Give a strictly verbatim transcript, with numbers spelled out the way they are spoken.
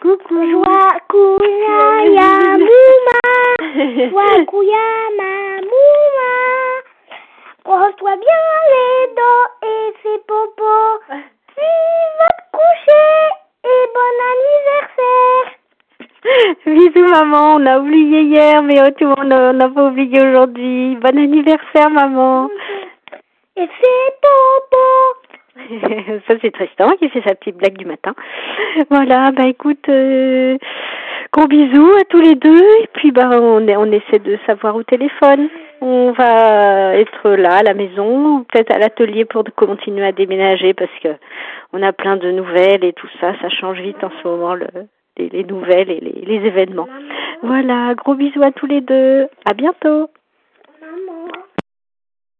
Coucou. Joakuya ya mouma. Joakuya ma mouma. Brosse-toi bien les dents et fais popo. Puis va te coucher et bon anniversaire. Bisous maman, on a oublié hier, mais oh, tout le monde on n'a pas oublié aujourd'hui. Bon anniversaire maman. Et fais popo. Ça c'est Tristan qui fait sa petite blague du matin. Voilà, bah écoute, euh, gros bisous à tous les deux. Et puis bah on, est, on essaie de savoir au téléphone. On va être là à la maison, ou peut-être à l'atelier pour continuer à déménager parce que on a plein de nouvelles et tout ça, ça change vite en ce moment le, les, les nouvelles et les, les événements. Voilà, gros bisous à tous les deux. À bientôt.